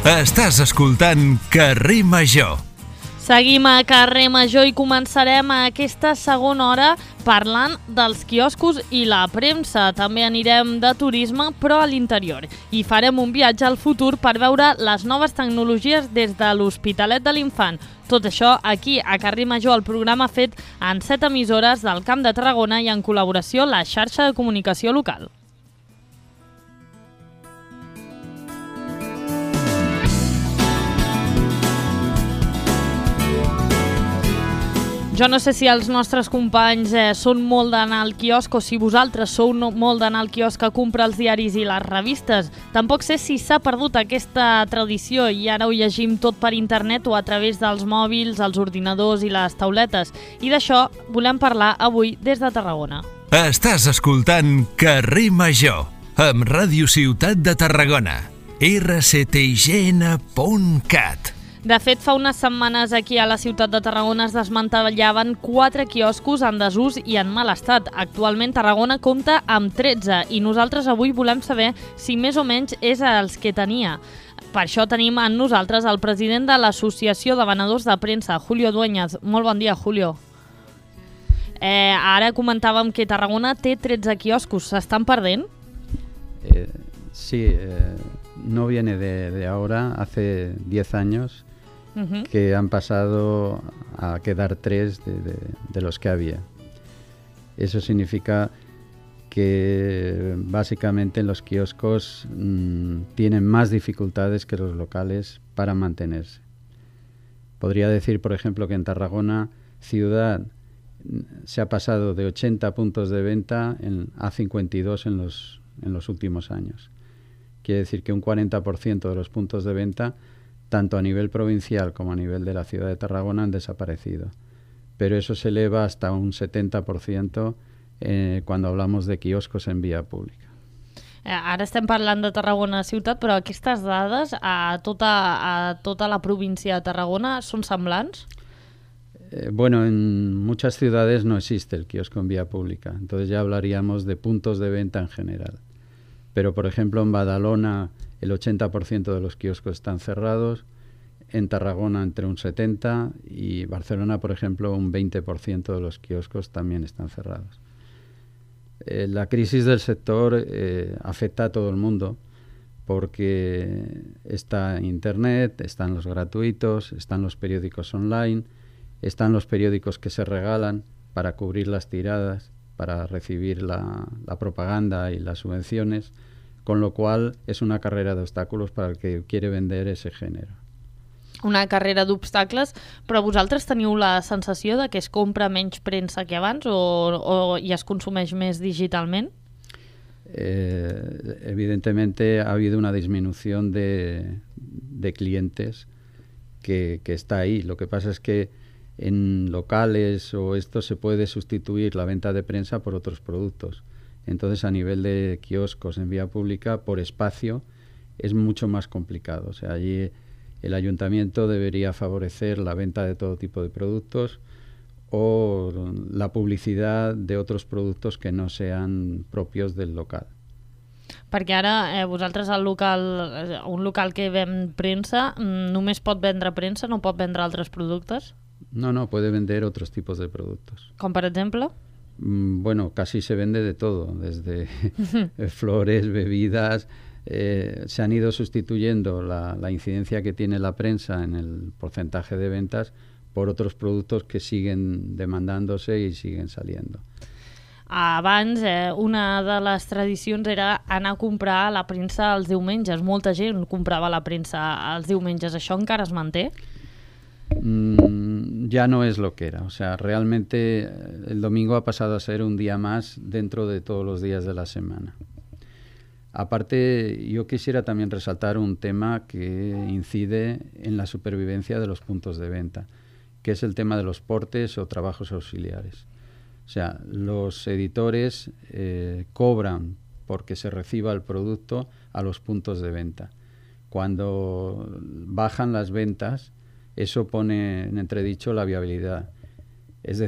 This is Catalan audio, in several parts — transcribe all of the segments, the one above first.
Estàs escoltant Carrer Major. Seguim a Carrer Major i començarem aquesta segona hora parlant dels quioscos i la premsa. També anirem de turisme, però a l'interior. I farem un viatge al futur per veure les noves tecnologies des de l'Hospitalet de l'Infant. Tot això aquí a Carrer Major, el programa fet en 7 emissores del Camp de Tarragona i en col·laboració la xarxa de comunicació local. Jo no sé si els nostres companys són molt d'anar al quiosc o si vosaltres sou molt d'anar al quiosc a comprar els diaris i les revistes. Tampoc sé si s'ha perdut aquesta tradició i ara ho llegim tot per internet o a través dels mòbils, els ordinadors i les tauletes. I d'això volem parlar avui des de Tarragona. Estàs escoltant Carrer Major amb Ràdio Ciutat de Tarragona, rctign.cat. De fet, fa unes setmanes aquí a la ciutat de Tarragona es desmantellaven 4 quioscos en desús i en mal estat. Actualment Tarragona compta amb 13 i nosaltres avui volem saber si més o menys és els que tenia. Per això tenim amb nosaltres el president de l'Associació de Venedors de Premsa, Julio Dueñas. Molt bon dia, Julio. Ara comentàvem que Tarragona té 13 quioscos. S'estan perdent? Sí, no viene de ahora, hace 10 años. Que han pasado a quedar 3 de los que había. Eso significa que básicamente los kioscos tienen más dificultades que los locales para mantenerse. Podría decir, por ejemplo, que en Tarragona ciudad se ha pasado de 80 puntos de venta a 52 en los últimos años. Quiere decir que un 40% de los puntos de venta, tanto a nivel provincial como a nivel de la ciudad de Tarragona, han desaparecido. Pero eso se eleva hasta un 70% cuando hablamos de quioscos en vía pública. Ara estem parlant de Tarragona ciutat, però aquestes dades a tota la província de Tarragona són semblants? Bueno, en muchas ciudades no existe el kiosco en vía pública, entonces ya hablaríamos de puntos de venta en general. Pero, por ejemplo, en Badalona el 80% de los kioscos están cerrados, en Tarragona entre un 70% y Barcelona, por ejemplo, un 20% de los kioscos también están cerrados. La crisis del sector afecta a todo el mundo porque está Internet, están los gratuitos, están los periódicos online, están los periódicos que se regalan para cubrir las tiradas, para recibir la propaganda y las subvenciones, con lo cual es una carrera de obstáculos para el que quiere vender ese género. Una carrera d'obstacles, però vosaltres teniu la sensació de que es compra menys premsa que abans i es consumeix més digitalment? Evidentemente ha habido una disminución de clientes que está ahí. Lo que pasa es que en locales o esto se puede sustituir la venta de prensa por otros productos. Entonces, a nivel de kioscos en vía pública, por espacio, es mucho más complicado. O sea, allí el ayuntamiento debería favorecer la venta de todo tipo de productos o la publicidad de otros productos que no sean propios del local. Perquè ara vosaltres un local que ven premsa només pot vendre premsa, no pot vendre altres productes? No, puede vender otros tipos de productos. Com per exemple? Bueno, casi se vende de todo, desde flores, bebidas. Se han ido sustituyendo la incidencia que tiene la prensa en el porcentaje de ventas por otros productos que siguen demandándose y siguen saliendo. Abans, una de les tradicions era anar a comprar la premsa els diumenges. Molta gent comprava la premsa els diumenges. Això encara es manté? Ya no es lo que era. O sea, realmente el domingo ha pasado a ser un día más dentro de todos los días de la semana. Aparte, yo quisiera también resaltar un tema que incide en la supervivencia de los puntos de venta, que es el tema de los portes o trabajos auxiliares. O sea, los editores cobran porque se reciba el producto a los puntos de venta. Cuando bajan las ventas, eso pone en entredicho la viabilidad. Es decir,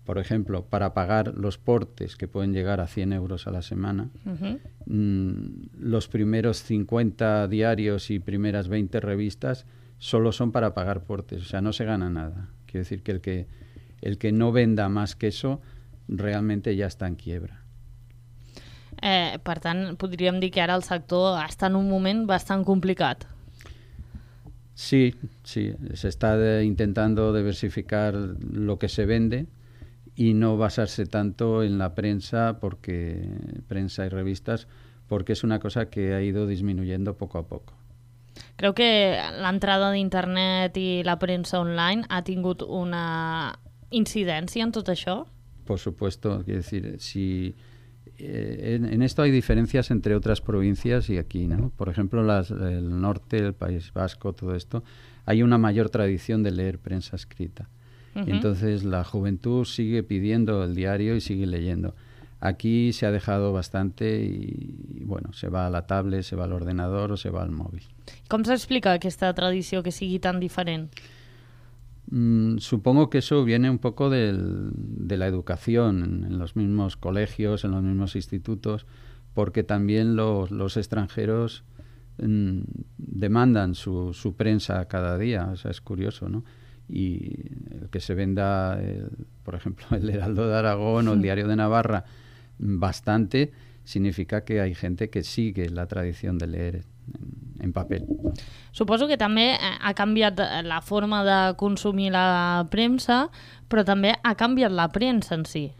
Por ejemplo, para pagar los portes, que pueden llegar a 100 euros a la semana, los primeros 50 diarios y primeras 20 revistas solo son para pagar portes, o sea, no se gana nada. Quiero decir que el que no venda más que eso realmente ja està en quiebra. Per tant, podríem dir que ara el sector està en un moment bastant complicat. Sí, se está intentando diversificar lo que se vende y no basarse tanto en la prensa y revistas, porque es una cosa que ha ido disminuyendo poco a poco. Creu que l'entrada d'internet i la premsa online ha tingut una incidència en tot això? Por supuesto, quiero decir, si en esto hay diferencias entre otras provincias y aquí, ¿no? Por ejemplo, el norte, el País Vasco, todo esto, hay una mayor tradición de leer prensa escrita. Entonces la juventud sigue pidiendo el diario y sigue leyendo. Aquí se ha dejado bastante y bueno, se va a la tablet, se va al ordenador o se va al móvil. Com s'explica aquesta tradició que sigui tan diferent? Supongo que eso viene un poco de la educación en los mismos colegios, en los mismos institutos, porque también los extranjeros demandan su prensa cada día. O sea, es curioso, ¿no? Y el que se venda, por ejemplo, el Heraldo de Aragón o el Diario de Navarra bastante, significa que hay gente que sigue la tradición de leer en papel. Suposo que també ha canviat la forma de consumir la premsa, però també ha canviat la premsa en si.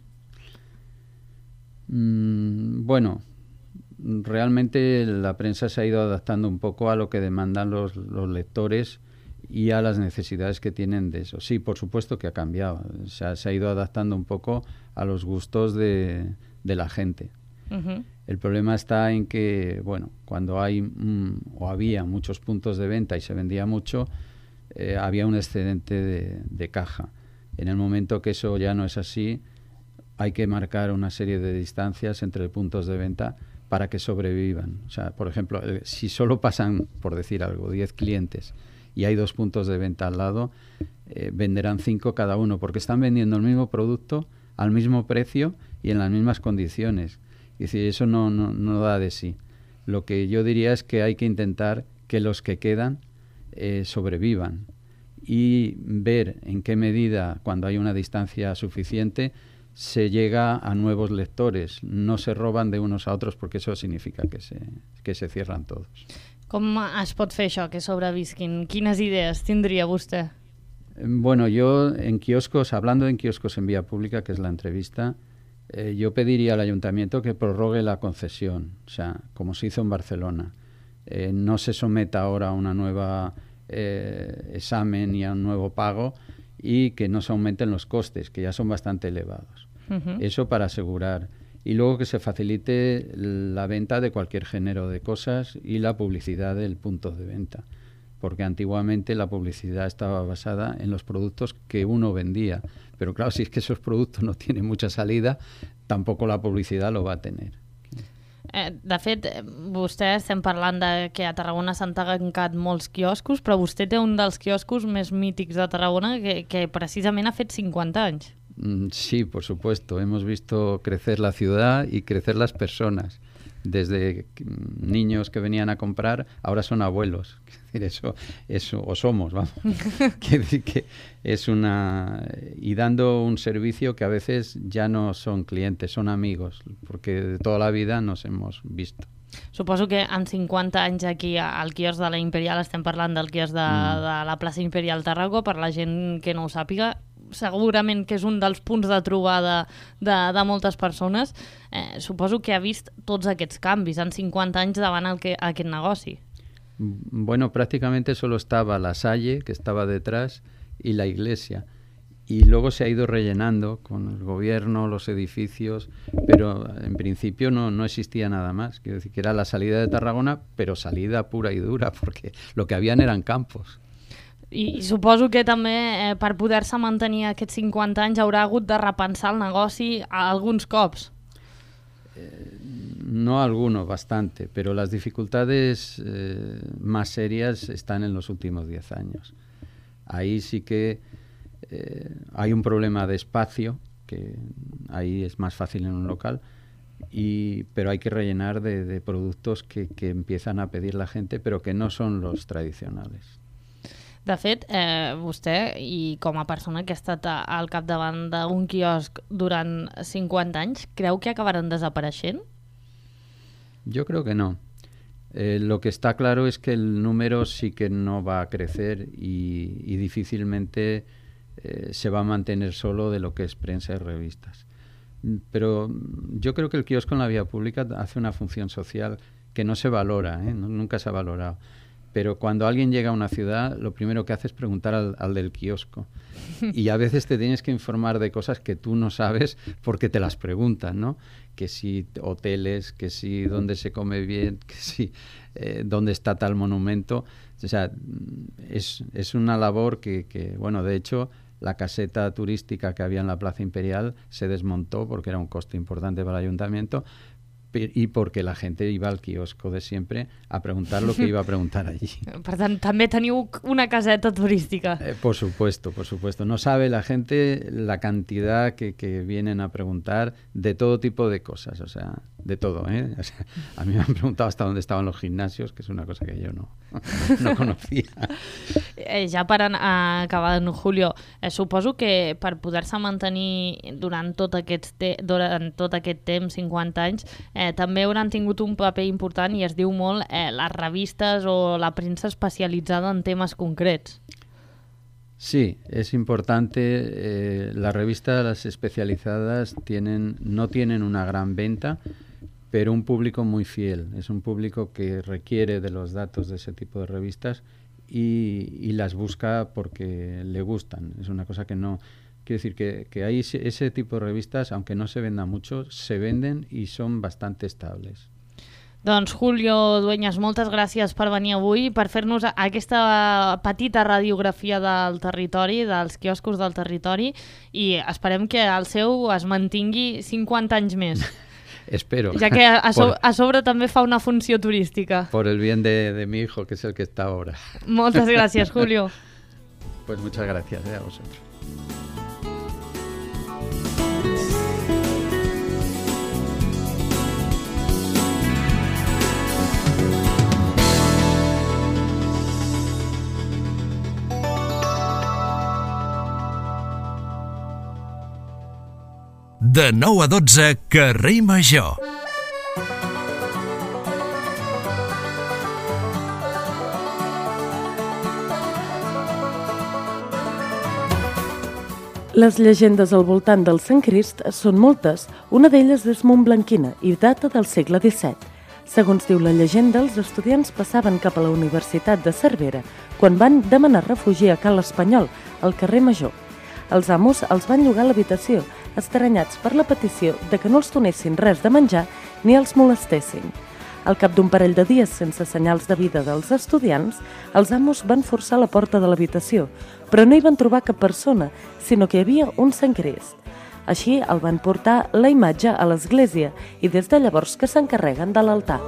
Bueno, realmente la prensa se ha ido adaptando un poco a lo que demandan los lectores y a las necesidades que tienen de eso. Sí, por supuesto que ha cambiado. Se ha ido adaptando un poco a los gustos de la gente. El problema está en que, bueno, cuando hay o había muchos puntos de venta y se vendía mucho, había un excedente de caja. En el momento que eso ya no es así, hay que marcar una serie de distancias entre puntos de venta para que sobrevivan. O sea, por ejemplo, si solo pasan, por decir algo, 10 clientes y hay 2 puntos de venta al lado, venderán 5 cada uno, porque están vendiendo el mismo producto al mismo precio y en las mismas condiciones. Es decir, eso no da de sí. Lo que yo diría es que hay que intentar que los que quedan sobrevivan y ver en qué medida, cuando hay una distancia suficiente, se llega a nuevos lectores. No se roban de unos a otros, porque eso significa que se cierran todos. Com es pot fer això, que sobrevisquin? Quines idees tindria vostè? Bueno, yo en kioscos, hablando en kioscos en vía pública, que es la entrevista, yo pediría al ayuntamiento que prorrogue la concesión, o sea, como se hizo en Barcelona. No se someta ahora a una nueva examen y a un nuevo pago y que no se aumenten los costes, que ya son bastante elevados. Eso para asegurar. Y luego que se facilite la venta de cualquier género de cosas y la publicidad del punto de venta. Porque antiguamente la publicidad estaba basada en los productos que uno vendía. Pero claro, si es que esos productos no tienen mucha salida, tampoco la publicidad lo va a tener. De fet, vostè estem parlant de que a Tarragona s'han tancat molts quioscos, però vostè té un dels quioscos més mítics de Tarragona que precisament ha fet 50 anys. Sí, por supuesto. Hemos visto crecer la ciudad y crecer las personas. Desde niños que venían a comprar, ahora son abuelos. Eso o somos, vamos. Quiere decir que es y dando un servicio que a veces ya no son clientes, son amigos, porque de toda la vida nos hemos visto. Suposo que en 50 anys aquí al quiosc de la Imperial, estem parlant del quiosc de la plaça Imperial Tarragó, per la gent que no ho sàpiga, segurament que és un dels punts de trobada de moltes persones. Suposo que ha vist tots aquests canvis en 50 anys davant aquest negoci. Bueno, prácticamente solo estaba la Salle, que estaba detrás, y la iglesia. Y luego se ha ido rellenando con el gobierno, los edificios, pero en principio no existía nada más. Quiero decir que era la salida de Tarragona, pero salida pura y dura, porque lo que habían eran campos. I suposo que també per poder-se mantenir aquests 50 anys haurà hagut de repensar el negoci alguns cops. No alguno, bastante, pero las dificultades más serias están en los últimos 10 años. Ahí sí que hay un problema de espacio que ahí es más fácil en un local, pero hay que rellenar de productos que empiezan a pedir la gente, pero que no son los tradicionales. De fet, vostè, i com a persona que ha estat al capdavant d'un quiosc durant 50 anys, creu que acabaran desapareixent? Yo creo que no. Lo que está claro es que el número sí que no va a crecer y difícilmente se va a mantener solo de lo que es prensa y revistas. Pero yo creo que el kiosco en la vía pública hace una función social que no se valora, nunca se ha valorado. Pero cuando alguien llega a una ciudad, lo primero que hace es preguntar al del kiosco. Y a veces te tienes que informar de cosas que tú no sabes porque te las preguntan, ¿no? Que si hoteles, que si dónde se come bien, que si dónde está tal monumento. O sea, es una labor que, bueno, de hecho, la caseta turística que había en la Plaza Imperial se desmontó porque era un coste importante para el ayuntamiento, y porque la gente iba al quiosco de siempre a preguntar lo que iba a preguntar allí. Per tant, també teniu una caseta turística. Por supuesto, por supuesto. No sabe la gente la cantidad que vienen a preguntar de todo tipo de cosas, o sea, de todo, ¿eh? O sea, a mí me han preguntado hasta dónde estaban los gimnasios, que es una cosa que yo no conocía. Ja per acabar, Julio, suposo que per poder-se mantenir durant tot aquest temps, 50 anys, també hauran tingut un paper important i es diu molt les revistes o la premsa especialitzada en temes concrets. Sí, es importante. Las revistas especializadas no tienen una gran venta, pero un público muy fiel. Es un público que requiere de los datos de ese tipo de revistas y las busca porque le gustan. Es una cosa que no... Quiero decir que hay ese tipo de revistas, aunque no se venda mucho, se venden y son bastante estables. Doncs Julio Dueñas, moltes gràcies per venir avui, per fer-nos aquesta petita radiografia del territori, dels quioscos del territori, i esperem que el seu es mantingui 50 anys més. Espero. Ja que a sobre també fa una funció turística. Por el bien de mi hijo, que es el que está ahora. Moltes gràcies, Julio. Pues muchas gracias a vosotros. De 9 a 12, Carrer Major. Les llegendes al voltant del Sant Crist són moltes. Una d'elles és montblanquina i data del segle XVII. Segons diu la llegenda, els estudiants passaven cap a la Universitat de Cervera quan van demanar refugi a Cal Espanyol, al carrer Major. Els amos els van llogar l'habitació, estranyats per la petició de que no els donessin res de menjar ni els molestessin. Al cap d'un parell de dies sense senyals de vida dels estudiants, els amos van forçar la porta de l'habitació, però no hi van trobar cap persona, sinó que hi havia un Sant Crist. Així el van portar la imatge a l'església i des de llavors que s'encarreguen de l'altar.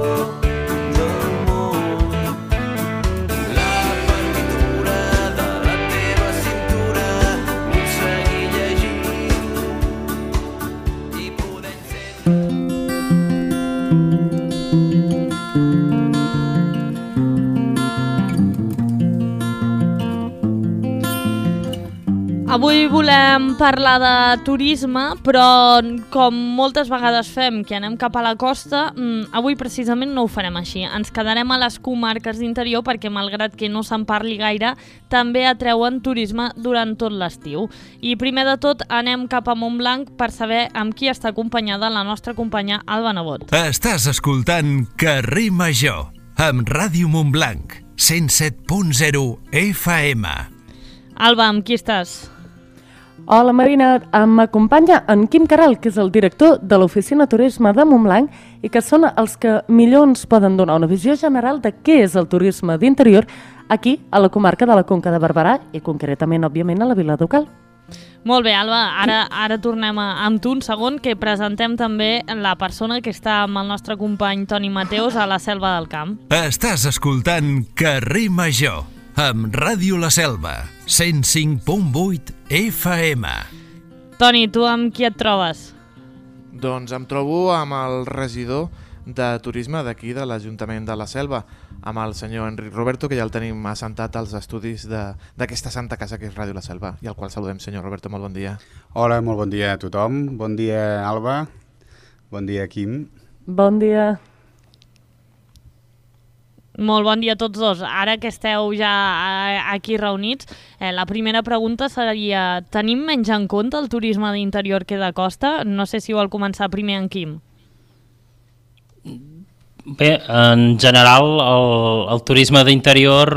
Avui volem parlar de turisme, però com moltes vegades fem, que anem cap a la costa, avui precisament no ho farem així. Ens quedarem a les comarques d'interior perquè, malgrat que no se'n parli gaire, també atreuen turisme durant tot l'estiu. I primer de tot anem cap a Montblanc per saber amb qui està acompanyada la nostra companya Alba Nebot. Estàs escoltant Carrer Major, amb Ràdio Montblanc, 107.0 FM. Alba, amb qui estàs? Hola Marina, m'acompanya en Quim Caral, que és el director de l'Oficina Turisme de Montblanc i que són els que millor ens poden donar una visió general de què és el turisme d'interior aquí, a la comarca de la Conca de Barberà i concretament, òbviament, a la Vila Ducal. Molt bé, Alba, ara tornem amb tu un segon, que presentem també la persona que està amb el nostre company Toni Mateos a la Selva del Camp. Estàs escoltant Carrer Major, amb Ràdio La Selva, 105.8 FM. Toni, tu amb qui et trobes? Doncs em trobo amb el regidor de turisme d'aquí, de l'Ajuntament de la Selva, amb el senyor Enric Roberto, que ja el tenim assentat als estudis d'aquesta santa casa que és Ràdio La Selva, i al qual saludem. Senyor Roberto, molt bon dia. Hola, molt bon dia a tothom. Bon dia, Alba. Bon dia, Quim. Bon dia. Molt bon dia a tots dos. Ara que esteu ja aquí reunits, la primera pregunta seria: tenim menys en compte el turisme d'interior que de costa? No sé si vol començar primer en Quim. Bé, en general el turisme d'interior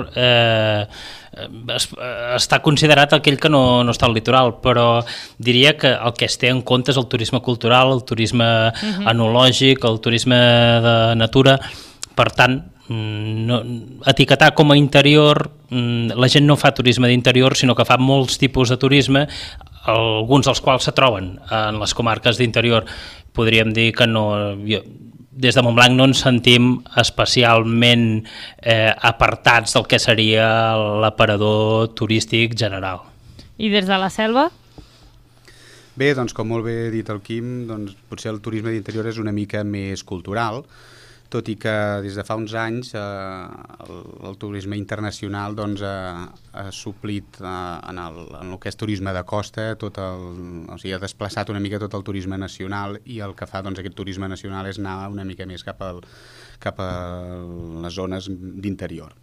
està considerat aquell que no està al litoral, però diria que el que es té en compte és el turisme cultural, el turisme enològic, el turisme de natura. Per tant, etiquetar com a interior, la gent no fa turisme d'interior, sinó que fa molts tipus de turisme, alguns dels quals se troben en les comarques d'interior. Podríem dir que no... Des de Montblanc no ens sentim especialment apartats del que seria l'aparador turístic general. I des de la Selva? Bé, doncs com molt bé ha dit el Quim, doncs potser el turisme d'interior és una mica més cultural, tot i que des de fa uns anys el turisme internacional doncs, ha suplit en el que és turisme de costa, o sigui, ha desplaçat una mica tot el turisme nacional, i el que fa doncs, aquest turisme nacional és anar una mica més cap a les zones d'interior.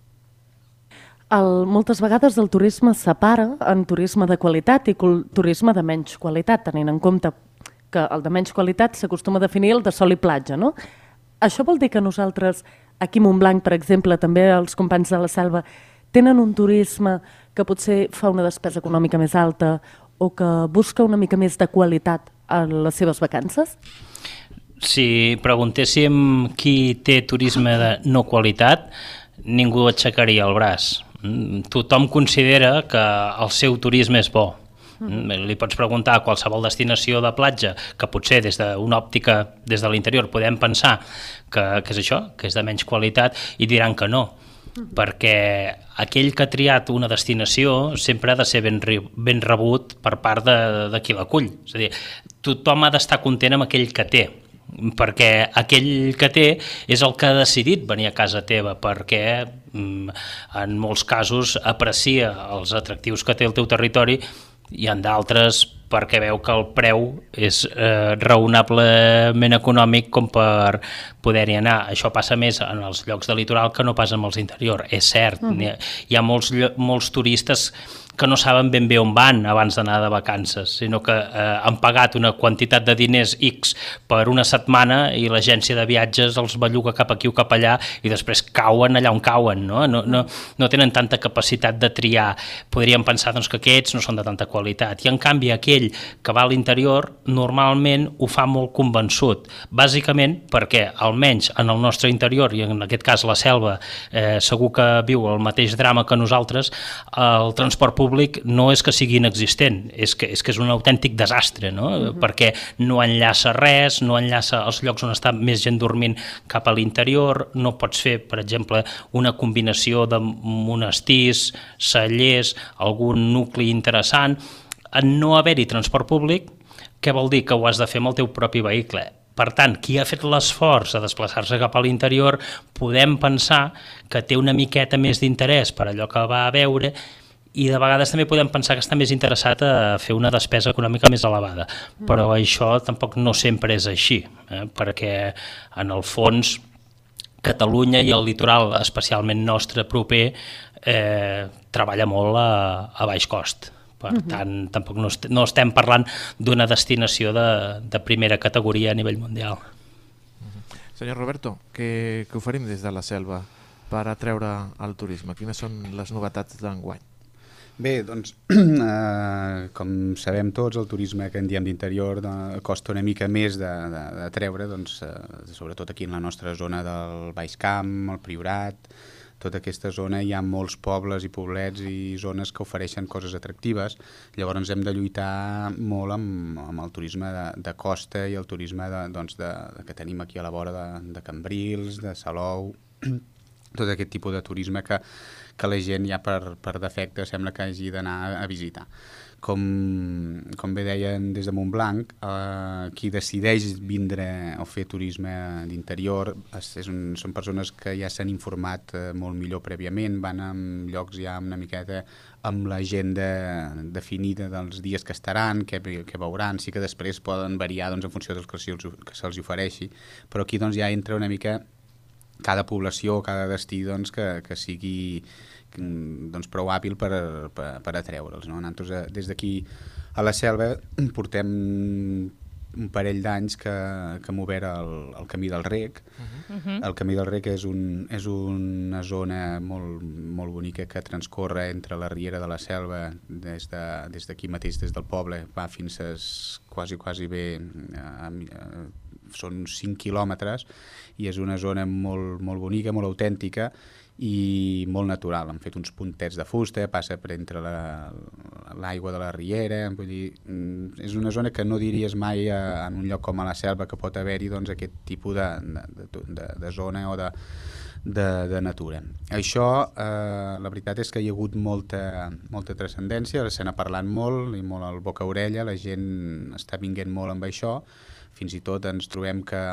Moltes vegades el turisme es separa en turisme de qualitat i turisme de menys qualitat, tenint en compte que el de menys qualitat s'acostuma a definir el de sol i platja, no? Això vol dir que nosaltres, aquí a Montblanc, per exemple, també els companys de la Selva, tenen un turisme que potser fa una despesa econòmica més alta o que busca una mica més de qualitat a les seves vacances? Si preguntéssim qui té turisme de no qualitat, ningú aixecaria el braç. Tothom considera que el seu turisme és bo. Li pots preguntar a qualsevol destinació de platja que potser des d'una òptica, des de l'interior, podem pensar que és això, que és de menys qualitat, i diran que no, perquè aquell que ha triat una destinació sempre ha de ser ben rebut per part de qui l'acull. És a dir, tothom ha d'estar content amb aquell que té, perquè aquell que té és el que ha decidit venir a casa teva, perquè en molts casos aprecia els atractius que té el teu territori, i en d'altres perquè veu que el preu és raonablement econòmic com per poder-hi anar. Això passa més en els llocs de litoral que no pas en els interior, és cert. Hi ha molts turistes que no saben ben bé on van abans d'anar de vacances, sinó que han pagat una quantitat de diners X per una setmana i l'agència de viatges els belluga cap aquí o cap allà i després cauen allà on cauen, no? No tenen tanta capacitat de triar. Podríem pensar doncs, que aquests no són de tanta qualitat, i en canvi aquell que va a l'interior normalment ho fa molt convençut, bàsicament perquè almenys en el nostre interior, i en aquest cas la Selva, segur que viu el mateix drama que nosaltres, el transport públic no és que sigui inexistent, és que és un autèntic desastre, no? Perquè no enllaça res, no enllaça els llocs on està més gent dormint cap a l'interior, no pots fer, per exemple, una combinació de monestirs, cellers, algun nucli interessant. En no haver-hi transport públic, què vol dir? Que ho has de fer amb el teu propi vehicle. Per tant, qui ha fet l'esforç de desplaçar-se cap a l'interior podem pensar que té una miqueta més d'interès per allò que va a veure, i de vegades també podem pensar que està més interessat a fer una despesa econòmica més elevada, però això tampoc no sempre és així, perquè en el fons Catalunya i el litoral, especialment nostre proper, treballa molt a baix cost. Per tant, tampoc no estem parlant d'una destinació de primera categoria a nivell mundial. Senyor Roberto, què oferim des de la Selva per atreure el turisme? Quines són les novetats d'enguany? Bé, doncs, com sabem tots, el turisme que en diem d'interior costa una mica més de treure, doncs, sobretot aquí en la nostra zona del Baix Camp, el Priorat, tota aquesta zona hi ha molts pobles i poblets i zones que ofereixen coses atractives. Llavors hem de lluitar molt amb el turisme de costa i el turisme que tenim aquí a la vora de Cambrils, de Salou, tot aquest tipus de turisme que la gent ja per defecte sembla que hagi d'anar a visitar. com bé deien des de Montblanc, qui decideix vindre o fer turisme d'interior són persones que ja s'han informat molt millor prèviament, van a llocs ja una miqueta amb l'agenda definida dels dies que estaran, què veuran, sí que després poden variar en funció dels que se'ls ofereixi, però aquí ja entra una mica cada població, cada destí que sigui prou hàbil per atreure'ls. Nosaltres des d'aquí a la Selva portem un parell d'anys que hem obert el Camí del Rec. El Camí del Rec és una zona molt bonica que transcorre entre la Riera de la Selva, des d'aquí mateix, des del poble, va fins a quasi bé, són 5 quilòmetres, i és una zona molt bonica, molt autèntica i molt natural. Han fet uns puntets de fusta, passa per entre l'aigua de la riera, vull dir, és una zona que no diries mai en un lloc com a la Selva, que pot haver-hi aquest tipus de zona o de natura. Això, la veritat és que hi ha hagut molta transcendència, se n'ha parlat molt, i molt al boca-orella, la gent està vinguent molt amb això, fins i tot ens trobem que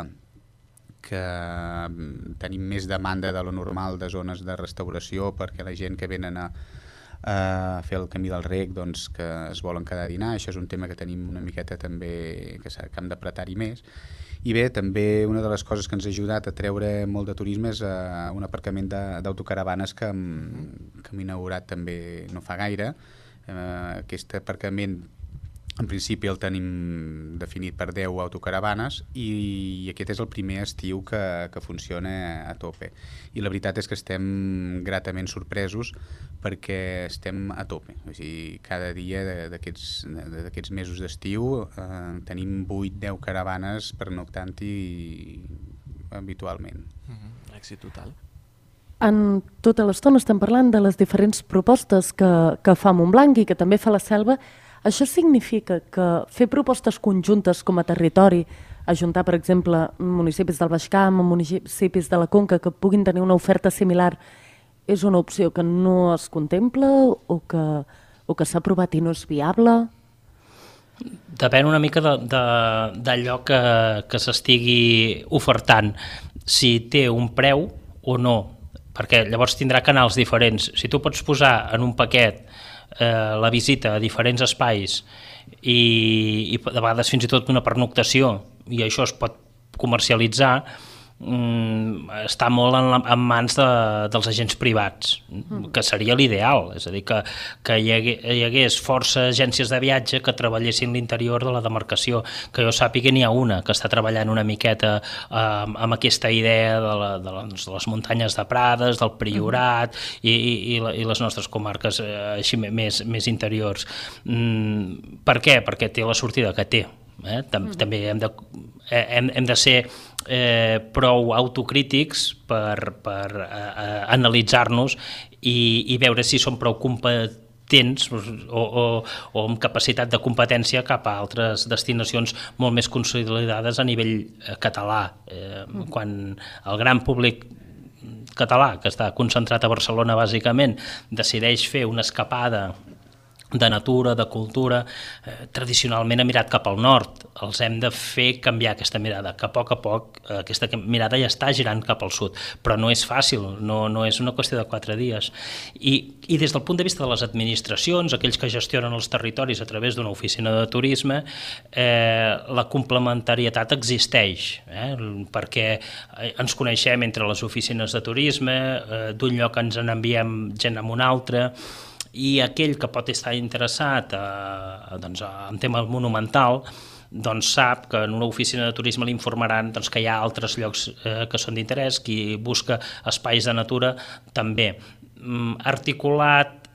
tenim més demanda de lo normal de zones de restauració, perquè la gent que venen a fer el Camí del Rec que es volen quedar a dinar. Això és un tema que tenim una miqueta també, que hem d'apretar-hi més. I bé, també una de les coses que ens ha ajudat a treure molt de turisme és un aparcament d'autocaravanes que hem inaugurat també no fa gaire. Aquest aparcament, en principi, el tenim definit per 10 autocaravanes, i aquest és el primer estiu que funciona a tope. I la veritat és que estem gratament sorpresos perquè estem a tope. O sigui, cada dia d'aquests mesos d'estiu tenim 8-10 caravanes pernoctant-hi habitualment. Èxit total. En tota l'estona estem parlant de les diferents propostes que fa Montblanc i que també fa la Selva. Això significa que fer propostes conjuntes com a territori, ajuntar, per exemple, municipis del Baix Camp amb municipis de la Conca que puguin tenir una oferta similar, és una opció que no es contempla o que s'ha provat i no és viable? Depèn una mica d'allò que s'estigui ofertant, si té un preu o no, perquè llavors tindrà canals diferents. Si tu pots posar en un paquet la visita a diferents espais i de vegades fins i tot una pernoctació, i això es pot comercialitzar, està molt en mans dels agents privats, que seria l'ideal, és a dir, que hi hagués força agències de viatge que treballessin l'interior de la demarcació. Que jo sàpiga, n'hi ha una que està treballant una miqueta amb aquesta idea de les muntanyes de Prades, del Priorat i les nostres comarques així més interiors. Per què? Perquè té la sortida que té. També hem de ser prou autocrítics per analitzar-nos i veure si som prou competents o amb capacitat de competència cap a altres destinacions molt més consolidades a nivell català. Quan el gran públic català, que està concentrat a Barcelona bàsicament, decideix fer una escapada de natura, de cultura, tradicionalment ha mirat cap al nord. Els hem de fer canviar aquesta mirada, que a poc aquesta mirada ja està girant cap al sud, però no és fàcil, no és una qüestió de 4 dies. I des del punt de vista de les administracions, aquells que gestionen els territoris a través d'una oficina de turisme, la complementarietat existeix, perquè ens coneixem entre les oficines de turisme, d'un lloc ens n'enviem gent a un altre, i aquell que pot estar interessat en tema monumental sap que en una oficina de turisme li informaran que hi ha altres llocs que són d'interès, qui busca espais de natura també. Articulat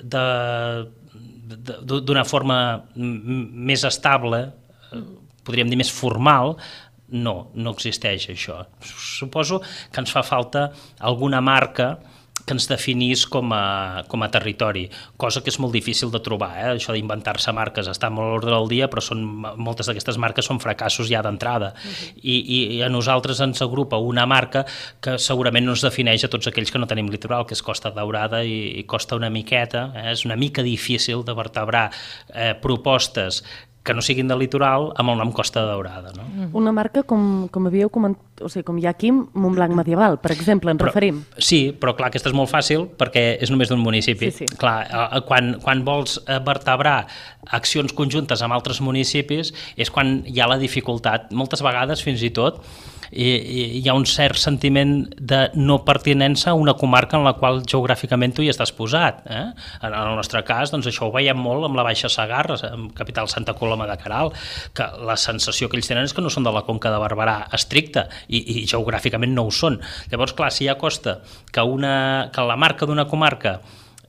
d'una forma més estable, podríem dir més formal, no existeix això. Suposo que ens fa falta alguna marca que ens definís com a territori, cosa que és molt difícil de trobar, això d'inventar-se marques està molt a l'ordre del dia, però moltes d'aquestes marques són fracassos ja d'entrada, i a nosaltres ens agrupa una marca que segurament no ens defineix a tots aquells que no tenim litoral, que és Costa Daurada, i costa una miqueta, és una mica difícil de vertebrar propostes que no siguin de litoral amb el nom Costa Daurada. No? Una marca com havíeu comentat, o sigui, com hi ha aquí Montblanc Medieval, per exemple, referim. Sí, però clar, aquesta és molt fàcil perquè és només d'un municipi. Sí. Clar, quan vols vertebrar accions conjuntes amb altres municipis és quan hi ha la dificultat. Moltes vegades, fins i tot, hi ha un cert sentiment de no pertinença a una comarca en la qual geogràficament tu hi estàs posat. En el nostre cas, doncs això ho veiem molt amb la Baixa Segarra, amb capital Santa Coloma de Queralt, que la sensació que ells tenen és que no són de la Conca de Barberà estricta, i geogràficament no ho són. Llavors, clar, si ja costa que la marca d'una comarca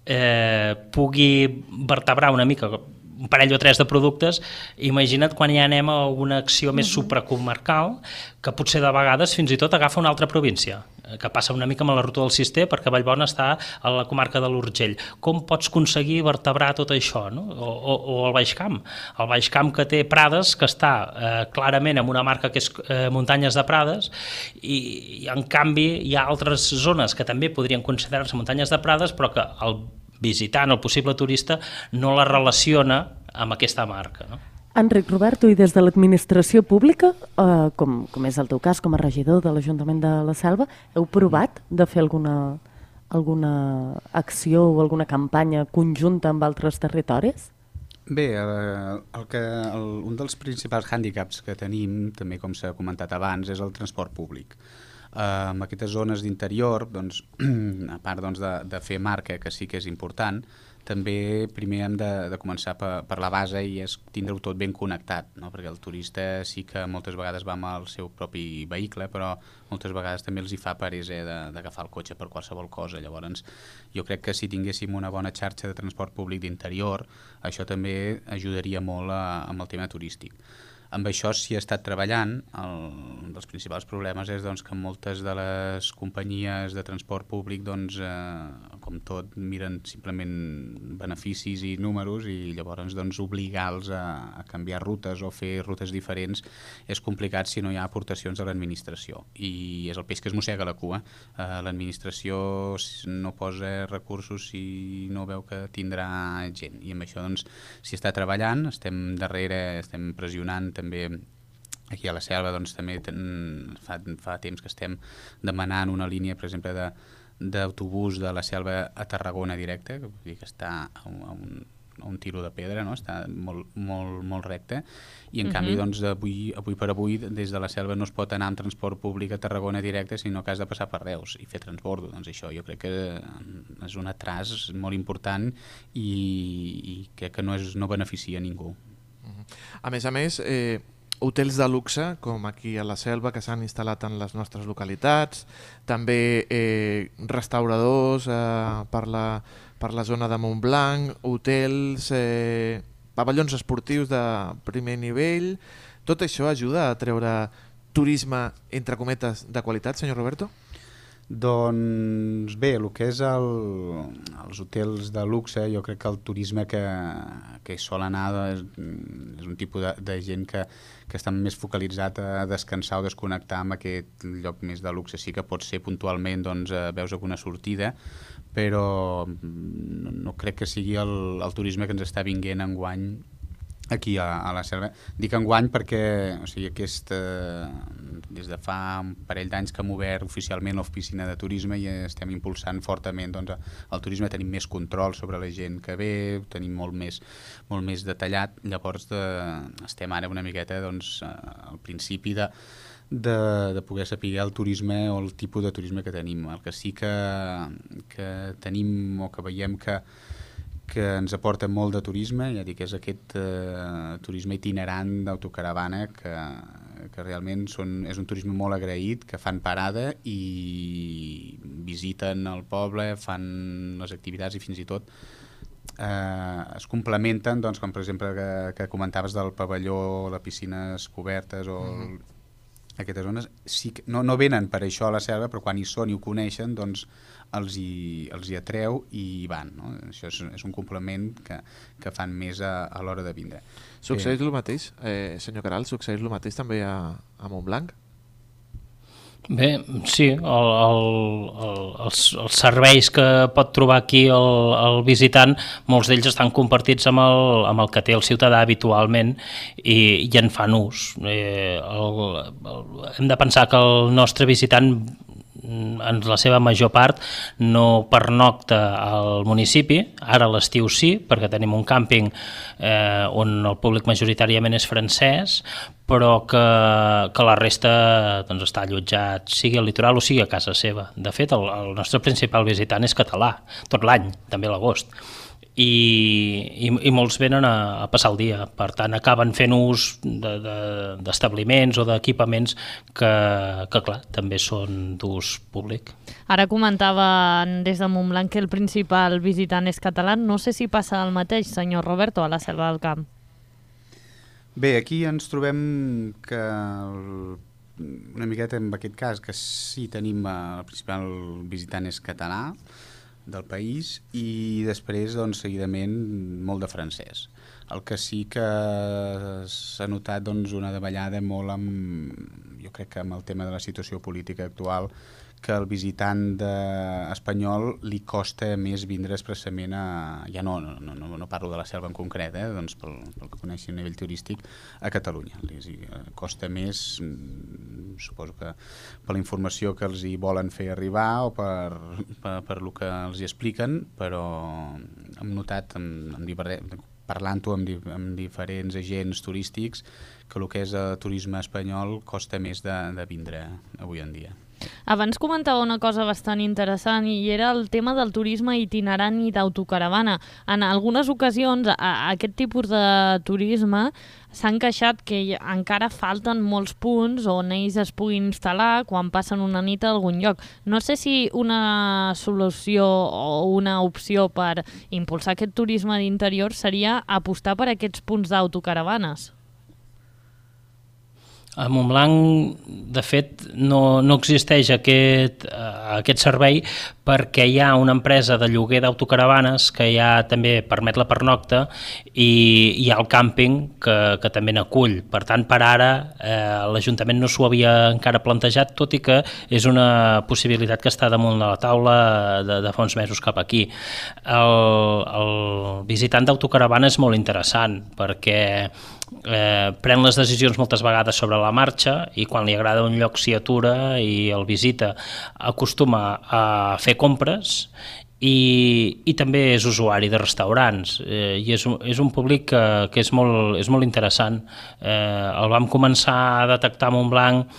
pugui vertebrar una mica un parell o tres de productes, imagina't quan ja anem a una acció més supracomarcal, que potser de vegades fins i tot agafa una altra província, que passa una mica amb la ruta del Cister, perquè Vallbona està a la comarca de l'Urgell. Com pots aconseguir vertebrar tot això? No? O el Baix Camp. El Baix Camp, que té Prades, que està clarament amb una marca que és Muntanyes de Prades, i en canvi hi ha altres zones que també podrien considerar-se Muntanyes de Prades, però que el visitant, el possible turista, no la relaciona amb aquesta marca. No? Enric Roberto, i des de l'administració pública, com és el teu cas com a regidor de l'Ajuntament de la Selva, heu provat de fer alguna acció o alguna campanya conjunta amb altres territoris? Bé, un dels principals hàndicaps que tenim, també com s'ha comentat abans, és el transport públic. En aquestes zones d'interior, doncs, a part de fer marca, que sí que és important, també primer hem de començar per la base i és tindre-ho tot ben connectat, no? Perquè el turista sí que moltes vegades va amb el seu propi vehicle, però moltes vegades també els hi fa peresa d'agafar el cotxe per qualsevol cosa. Llavors, jo crec que si tinguéssim una bona xarxa de transport públic d'interior, això també ajudaria molt amb el tema turístic. Amb això s'hi ha estat treballant. Un dels principals problemes és que moltes de les companyies de transport públic, com tot, miren simplement beneficis i números, i llavors obligar-los a canviar rutes o fer rutes diferents és complicat si no hi ha aportacions de l'administració. I és el peix que es mossega la cua. L'administració no posa recursos si no veu que tindrà gent. I amb això s'hi està treballant, estem darrere, estem pressionant també aquí a la Selva, també fa temps que estem demanant una línia, per exemple, d'autobús de la Selva a Tarragona directe, que vull dir que està a un tiro de pedra, no? Està molt recte, i en canvi avui per avui des de la Selva no es pot anar amb transport públic a Tarragona directe, sinó que has de passar per Reus i fer transbordo. Això jo crec que és un atras molt important i crec que no beneficia ningú. A més, hotels de luxe, com aquí a la Selva, que s'han instal·lat en les nostres localitats, també restauradors per la zona de Montblanc, hotels, pavellons esportius de primer nivell. Tot això ajuda a treure turisme, entre cometes, de qualitat, senyor Roberto? Doncs bé, el que és els hotels de luxe, jo crec que el turisme que sol anar és un tipus de gent que està més focalitzat a descansar o desconnectar amb aquest lloc més de luxe. Sí que pot ser puntualment, veus alguna sortida, però no crec que sigui el turisme que ens està vinguent enguany aquí a la Selva. Dic enguany perquè des de fa un parell d'anys que hem obert oficialment l'oficina de turisme i estem impulsant fortament el turisme, tenim més control sobre la gent que ve, ho tenim molt més detallat. Llavors estem ara una miqueta al principi de poder saber el turisme o el tipus de turisme que tenim. El que sí que tenim o que veiem que ens aporta molt de turisme, ja dic, és aquest turisme itinerant d'autocaravana que realment és un turisme molt agraït, que fan parada i visiten el poble, fan les activitats i fins i tot es complementen, com per exemple que comentaves del pavelló, les piscines cobertes o aquestes zones, sí que no venen per això a la Selva, però quan hi són i ho coneixen, doncs els hi atreu i hi van, no? Això és un complement que fan més a l'hora de vindre. Succeeix el mateix, senyor Caral, succeeix el mateix també a Montblanc? Bé, sí, els serveis que pot trobar aquí el visitant, molts d'ells estan compartits amb el que té el ciutadà habitualment i en fan ús. Hem de pensar que el nostre visitant en la seva major part no pernocta al municipi, ara a l'estiu sí, perquè tenim un càmping on el públic majoritàriament és francès, però que la resta doncs, està allotjat sigui al litoral o sigui a casa seva. De fet, el nostre principal visitant és català, tot l'any, també a l'agost. I molts venen a passar el dia, per tant acaben fent ús d'establiments o d'equipaments que clar, també són d'ús públic. Ara comentaven des de Montblanc que el principal visitant és català, no sé si passa el mateix, senyor Roberto, a la Selva del Camp. Bé, aquí ens trobem que una miqueta en aquest cas que sí tenim el principal visitant és català del país i després doncs, seguidament molt de francès. El que sí que s'ha notat doncs, una davallada molt jo crec que amb el tema de la situació política actual, que el visitant espanyol li costa més vindre expressament ja no parlo de la Selva en concret, doncs pel que coneixi a nivell turístic, a Catalunya. Costa més, suposo que per la informació que els hi volen fer arribar o per el que els hi expliquen, però hem notat, parlant-ho amb diferents agents turístics, que el que és el turisme espanyol costa més de vindre avui en dia. Abans comentava una cosa bastant interessant i era el tema del turisme itinerant i d'autocaravana. En algunes ocasions aquest tipus de turisme s'han queixat que encara falten molts punts on ells es puguin instal·lar quan passen una nit a algun lloc. No sé si una solució o una opció per impulsar aquest turisme d'interior seria apostar per aquests punts d'autocaravanes. A Montblanc, de fet, no existeix aquest servei perquè hi ha una empresa de lloguer d'autocaravanes que ja també permet la pernocta i hi ha el càmping que també n'acull. Per tant, per ara, l'Ajuntament no s'ho havia encara plantejat, tot i que és una possibilitat que està damunt de la taula de fa uns mesos cap aquí. El visitant d'autocaravana és molt interessant perquè pren les decisions moltes vegades sobre la marxa i quan li agrada un lloc s'hi atura i el visita, acostuma a fer compres i també és usuari de restaurants i és un públic que és molt interessant. El vam començar a detectar a Montblanc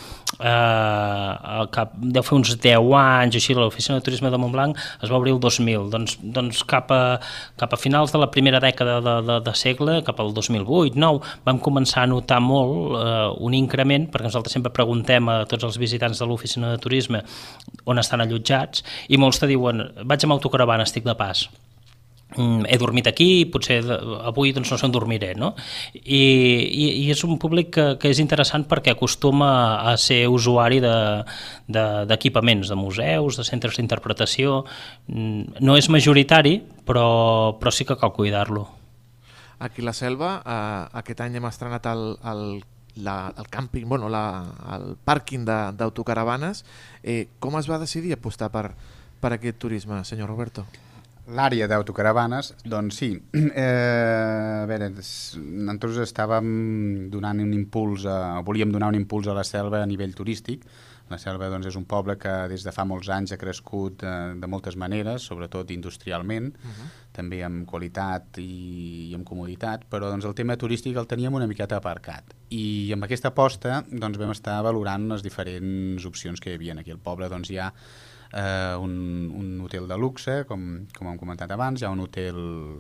deu fer uns 10 anys, així l'oficina de turisme de Montblanc es va obrir el 2000, doncs cap a finals de la primera dècada de segle, cap al 2008-2009, vam començar a notar molt un increment, perquè nosaltres sempre preguntem a tots els visitants de l'oficina de turisme on estan allotjats, i molts te diuen, vaig amb autocaravana, estic de pas. He dormit aquí, potser avui doncs no se'n dormiré, no? I és un públic que és interessant perquè acostuma a ser usuari d'equipaments, de museus, de centres d'interpretació. No és majoritari, però sí que cal cuidar-lo. Aquí a la Selva, aquest any hem estrenat el càmping, el pàrquing d'autocaravanes. Com es va decidir apostar per aquest turisme, senyor Roberto? L'àrea d'autocaravanes, doncs sí. A veure, nosaltres volíem donar un impuls a la Selva a nivell turístic. La Selva doncs, és un poble que des de fa molts anys ha crescut de moltes maneres, sobretot industrialment, també amb qualitat i amb comoditat, però doncs, el tema turístic el teníem una miqueta aparcat. I amb aquesta aposta doncs, vam estar valorant les diferents opcions que hi havia aquí al poble. Doncs hi ha un hotel de luxe, com hem comentat abans, hi ha un hotel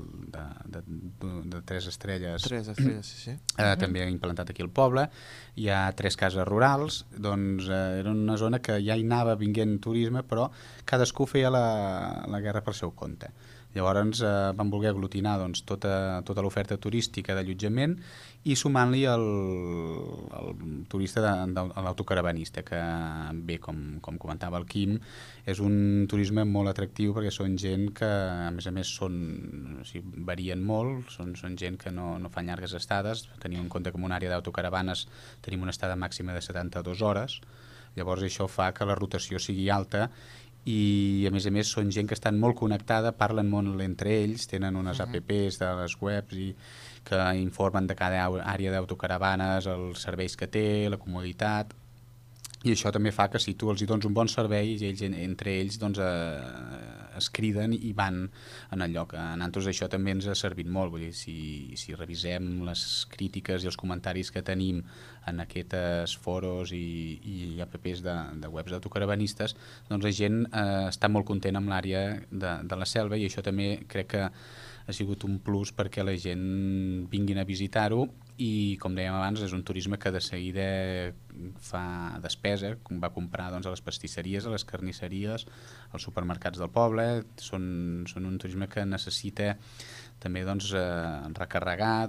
de 3 estrelles, sí. També implantat aquí al poble, hi ha 3 cases rurals, doncs era una zona que ja hi anava vinguent turisme, però cadascú feia la guerra pel seu compte. Llavors vam voler aglutinar tota l'oferta turística d'allotjament i sumant-li el turista, l'autocaravanista, que bé, com comentava el Quim, és un turisme molt atractiu perquè són gent que, a més, varien molt, són gent que no fan llargues estades. Tenim en compte que en una àrea d'autocaravanes tenim una estada màxima de 72 hores, llavors això fa que la rotació sigui alta i a més són gent que estan molt connectada, parlen molt entre ells, tenen unes apps de les webs i que informen de cada àrea d'autocaravanes, els serveis que té, la comoditat, i això també fa que si tu els dones un bon servei, ells, entre ells es criden i van en el lloc. A nosaltres això també ens ha servit molt, vull dir, si revisem les crítiques i els comentaris que tenim en aquests foros i apps de webs d'autocaravanistes, doncs la gent està molt content amb l'àrea de la Selva i això també crec que ha sigut un plus perquè la gent vinguin a visitar-ho i, com dèiem abans, és un turisme que de seguida fa despesa, va comprar a les pastisseries, a les carnisseries, als supermercats del poble. Són un turisme que necessita també recarregar,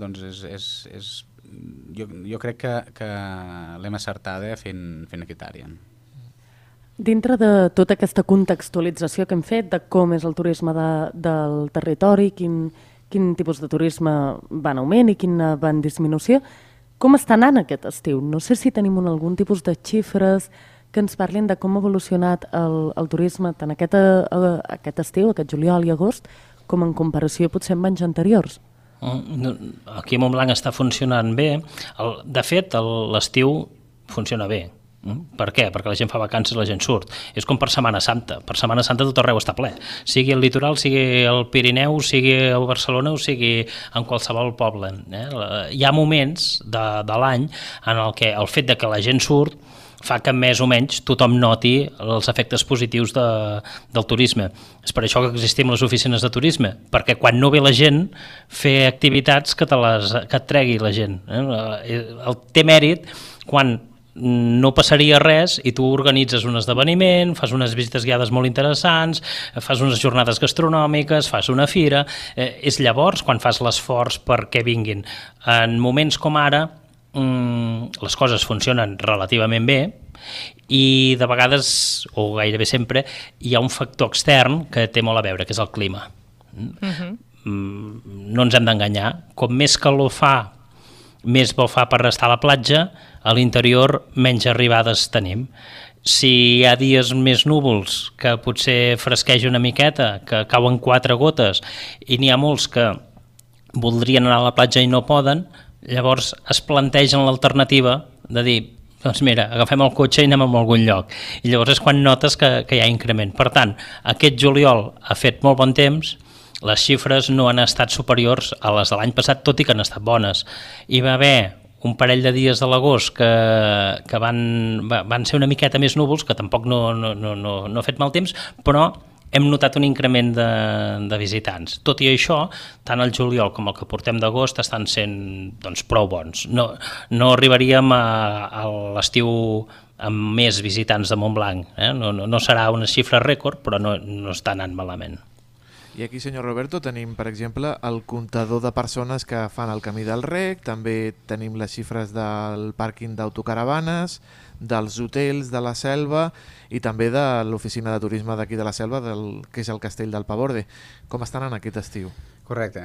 jo crec que l'hem acertada fent aquesta àrea. Dintre de tota aquesta contextualització que hem fet de com és el turisme del territori, quin tipus de turisme va en augment i quin va en disminució, com està anant aquest estiu? No sé si tenim algun tipus de xifres que ens parlin de com ha evolucionat el turisme tant aquest estiu, aquest juliol i agost, com en comparació potser amb anys anteriors. Aquí a Montblanc està funcionant bé. De fet, l'estiu funciona bé. Per què? Perquè la gent fa vacances, la gent surt. És com per Setmana Santa. Per Setmana Santa tot arreu està ple. Sigui el litoral, sigui el Pirineu, sigui a Barcelona o sigui en qualsevol poble. Hi ha moments de l'any en el que el fet de que la gent surt fa que més o menys tothom noti els efectes positius del turisme. És per això que existim les oficines de turisme, perquè quan no ve la gent, fer activitats que et tregui la gent. Té mèrit quan no passaria res i tu organitzes un esdeveniment, fas unes visites guiades molt interessants, fas unes jornades gastronòmiques, fas una fira. És llavors quan fas l'esforç perquè vinguin. En moments com ara, les coses funcionen relativament bé i de vegades, o gairebé sempre, hi ha un factor extern que té molt a veure, que és el clima. No ens hem d'enganyar. Com més calor fa, més bo fa per estar a la platja, a l'interior menys arribades tenim. Si hi ha dies més núvols, que potser fresqueja una miqueta, que cauen 4 gotes, i n'hi ha molts que voldrien anar a la platja i no poden, llavors es plantegen l'alternativa de dir, doncs mira, agafem el cotxe i anem a algun lloc. I llavors és quan notes que hi ha increment. Per tant, aquest juliol ha fet molt bon temps, les xifres no han estat superiors a les de l'any passat, tot i que han estat bones. Hi va haver un parell de dies de l'agost que van ser una miqueta més núvols, que tampoc no ha fet mal temps, però hem notat un increment de visitants. Tot i això, tant el juliol com el que portem d'agost estan sent prou bons. No arribaríem a l'estiu amb més visitants de Montblanc. No serà una xifra rècord, però no està anant malament. I aquí, senyor Roberto, tenim, per exemple, el comptador de persones que fan el camí del Rec, també tenim les xifres del pàrquing d'autocaravanes, dels hotels de la Selva i també de l'oficina de turisme d'aquí de la Selva, que és el Castell del Paborde. Com estan en aquest estiu? Correcte.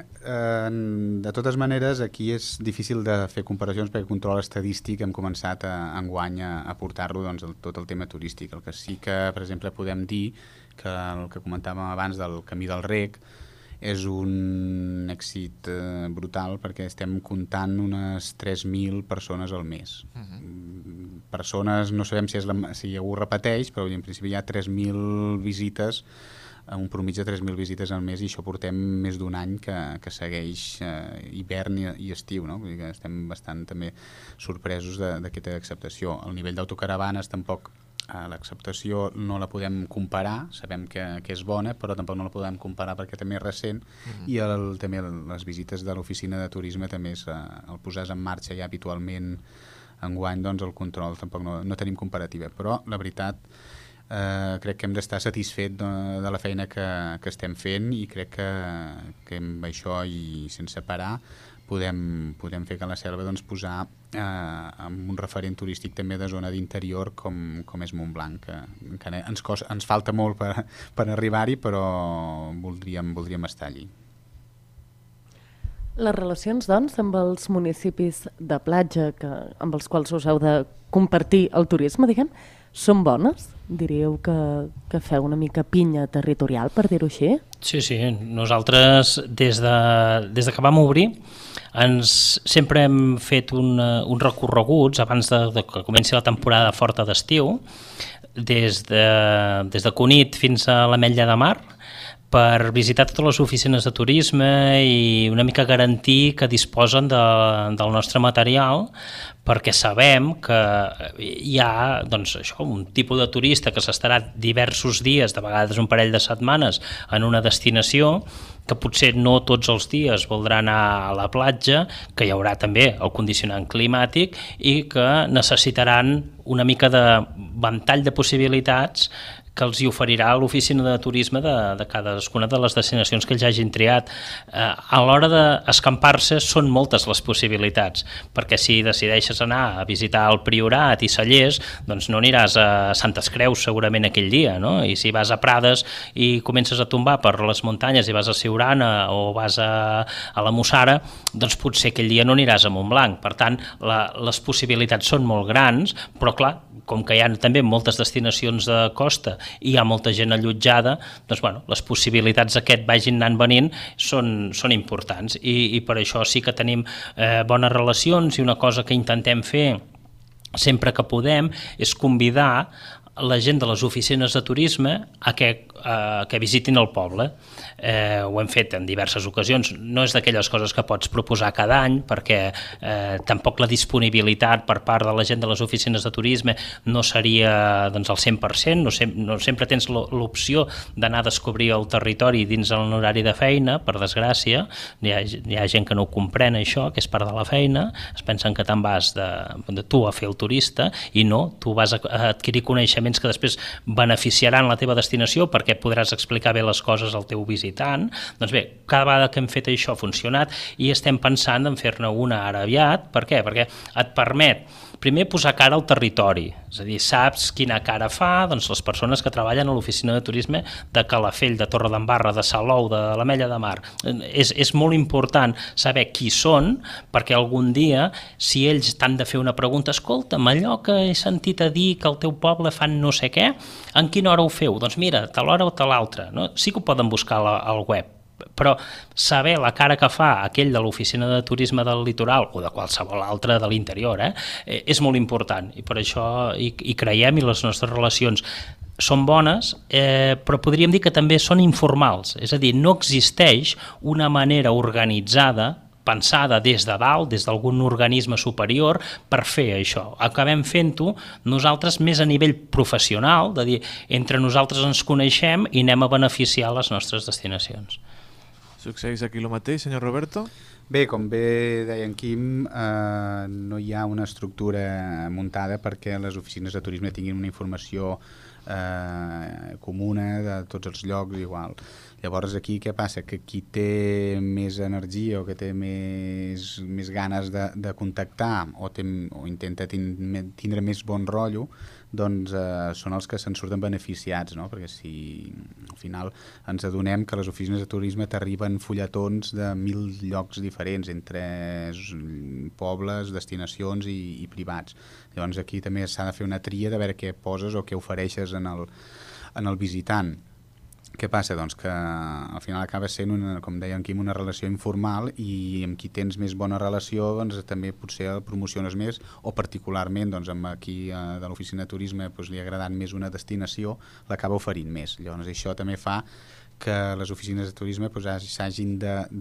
De totes maneres, aquí és difícil de fer comparacions perquè el control estadístic hem començat enguany a portar-lo tot el tema turístic. El que sí que, per exemple, podem dir que el que comentàvem abans del Camí del Rec és un èxit brutal perquè estem comptant unes 3.000 persones al mes. Persones, no sabem si algú repeteix, però en principi hi ha 3.000 visites, un promig de 3.000 visites al mes, i això portem més d'un any que segueix hivern i estiu, no? Vull dir que estem bastant també sorpresos d'aquesta acceptació. El nivell d'autocaravanes tampoc, l'acceptació no la podem comparar, sabem que és bona, però tampoc no la podem comparar perquè també és recent, i també les visites de l'oficina de turisme també el posar en marxa ja habitualment enguany, el control tampoc no tenim comparativa, però la veritat crec que hem d'estar satisfet de la feina que estem fent, i crec que amb això i sense parar podem fer que la Selva doncs, posar amb un referent turístic també de zona d'interior com és Montblanc, que encara ens falta molt per arribar-hi, però voldríem estar allí. Les relacions, doncs, amb els municipis de platja amb els quals us heu de compartir el turisme, diguem, són bones? Diríeu que feu una mica pinya territorial, per dir-ho així? Sí, nosaltres des que vam obrir sempre hem fet uns recorreguts abans de que comenci la temporada forta d'estiu, des de Cunit fins a l'Ametlla de Mar, per visitar totes les oficines de turisme i una mica garantir que disposen del nostre material, perquè sabem que hi ha doncs, un tipus de turista que s'estarà diversos dies, de vegades un parell de setmanes, en una destinació, que potser no tots els dies voldrà anar a la platja, que hi haurà també el condicionant climàtic i que necessitaran una mica de ventall de possibilitats que els hi oferirà l'oficina de turisme de cadascuna de les destinacions que ells hagin triat. A l'hora d'escampar-se són moltes les possibilitats, perquè si decideixes anar a visitar el Priorat i Cellers, doncs no aniràs a Santes Creus segurament aquell dia, no? I si vas a Prades i comences a tombar per les muntanyes i vas a Siurana o vas a la Mussara, doncs potser aquell dia no aniràs a Montblanc. Per tant, les possibilitats són molt grans, però clar, com que hi ha també moltes destinacions de costa i hi ha molta gent allotjada, doncs les possibilitats d'aquest vagin anant venint són importants, i per això sí que tenim bones relacions, i una cosa que intentem fer sempre que podem és convidar la gent de les oficines de turisme a que visitin el poble. Ho hem fet en diverses ocasions, no és d'aquelles coses que pots proposar cada any, perquè tampoc la disponibilitat per part de la gent de les oficines de turisme no seria al 100%, no sempre tens l'opció d'anar a descobrir el territori dins el horari de feina, per desgràcia. Hi ha gent que no ho comprèn això, que és part de la feina, es pensen que te'n vas de tu a fer el turista, i no, tu vas a adquirir coneixements que després beneficiaran la teva destinació, perquè podràs explicar bé les coses al teu visitant. Doncs bé, cada vegada que hem fet això ha funcionat, i estem pensant en fer-ne una ara aviat. Per què? Perquè et permet primer posar cara al territori, és a dir, saps quina cara fa les persones que treballen a l'oficina de turisme de Calafell, de Torredembarra, de Salou, de l'Ametlla de Mar. És molt important saber qui són, perquè algun dia, si ells t'han de fer una pregunta, escolta'm, allò que he sentit a dir que al teu poble fan no sé què, en quina hora ho feu? Doncs mira, tal hora o tal altra. No? Sí que ho poden buscar al web, però saber la cara que fa aquell de l'oficina de turisme del litoral o de qualsevol altre de l'interior és molt important, i per això hi creiem, i les nostres relacions són bones, però podríem dir que també són informals, és a dir, no existeix una manera organitzada pensada des de dalt, des d'algun organisme superior, per fer això. Acabem fent-ho nosaltres més a nivell professional, de dir, entre nosaltres ens coneixem i anem a beneficiar les nostres destinacions. Succeeix aquí el mateix, senyor Roberto? Bé, com bé deia en Quim, no hi ha una estructura muntada perquè les oficines de turisme tinguin una informació comuna de tots els llocs igual. Llavors aquí què passa? Que qui té més energia o que té més ganes de contactar o intenta tindre més bon rotllo, doncs són els que se'n surten beneficiats, no? Perquè si al final ens adonem que les oficines de turisme t'arriben fulletons de 1.000 llocs diferents, entre pobles, destinacions i privats. Llavors aquí també s'ha de fer una tria de veure què poses o què ofereixes en el visitant. Què passa? Doncs que al final acaba sent, com deia en Quim, una relació informal, i amb qui tens més bona relació doncs, també potser el promociones més, o particularment doncs, amb aquí de l'oficina de turisme li ha agradat més una destinació, l'acaba oferint més. Llavors això també fa que les oficines de turisme s'hagin